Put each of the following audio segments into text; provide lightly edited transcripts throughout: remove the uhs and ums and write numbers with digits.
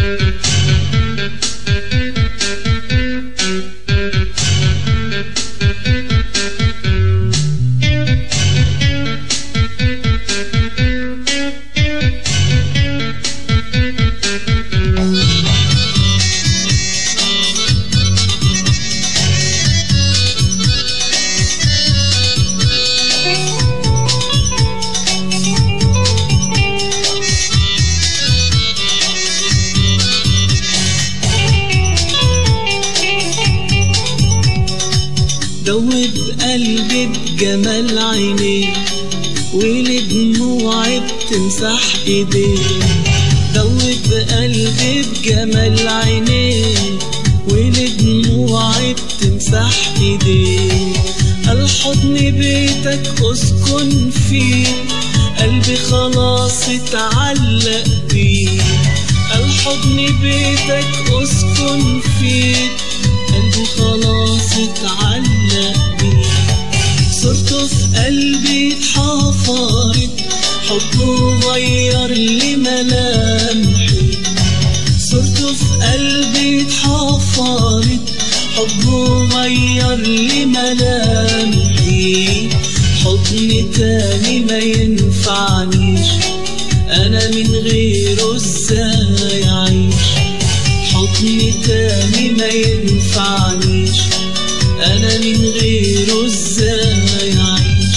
دوب قلبي بجمال عينيك ولدموعي بتمسح ايديك. دوب قلبي بجمال عينيك ولدموعي بتمسح ايديك. الحضن بيتك اسكن فيه، قلبي خلاص اتعلق بيه. الحضن بيتك اسكن فيه، قلبي خلاص اتعلق بيه. صورته في قلبي اتحفرت، حبه غير لي ملامحي. صورته في قلبي اتحفرت، حبه غير لي ملامحي. حضن تاني ما ينفعنيش، انا من غيره ازاي اعيش. حضن تاني ما ينفعنيش، انا من غيره ازاي اعيش.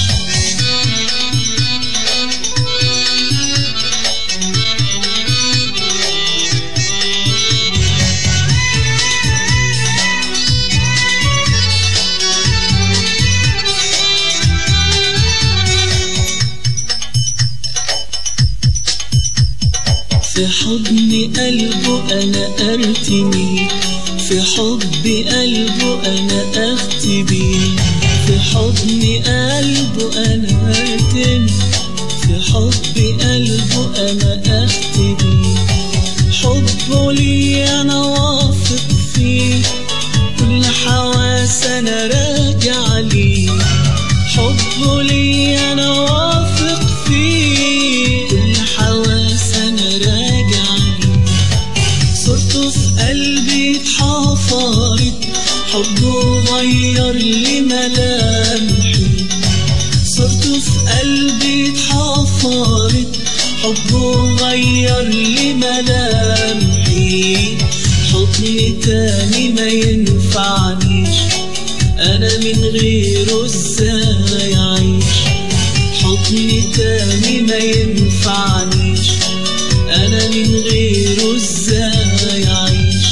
في حضن قلبه انا ارتمي، في حب قلبه انا اختبي. في حضن قلبه انا ارتمي، في حب قلبه انا اختبي. حبه لي انا واثق فيه، كل حواس انا راجع ليه. حبه لي انا واثق فيه، كل حواس انا راجع ليه. صورته في قلبي اتحفرت، حبه غير لي ملامحي. صورته في قلبي اتحفرت، حبه غير لي ملامحي. حضن تاني ما ينفعنيش، انا من غيره ازاي اعيش. حضن تاني ما ينفعنيش، انا من غيره ازاي اعيش.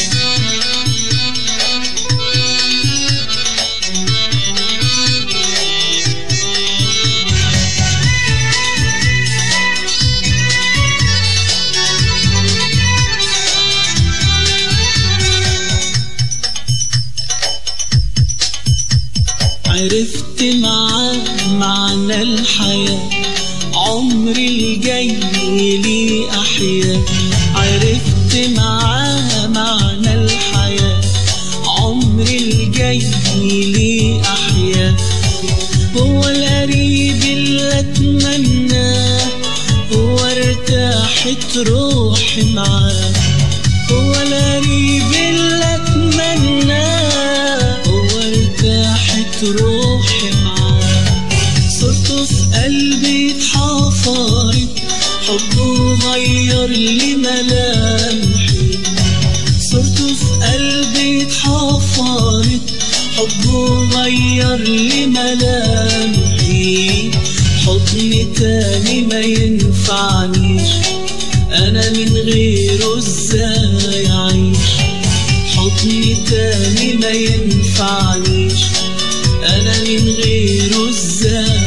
عرفت معاه معنى الحياة، عمري الجاي لي أحيا. عرفت معاه معنى الحياة، عمري الجاي لي أحيا. هو القريب اللي أتمناه، هو ارتاحت روحي معاه. هو القريب اللي أتمناه، هو ارتاحت روحي معاه. صورته في قلبي اتحفرت، حبه غير لي ملامحي. صورته في قلبي اتحفرت، حبه غير لي ملامحي. حضن تاني ما ينفعنيش، انا من غيره ازاي اعيش. حضن تاني ما ينفعنيش، انا من غيره ازاي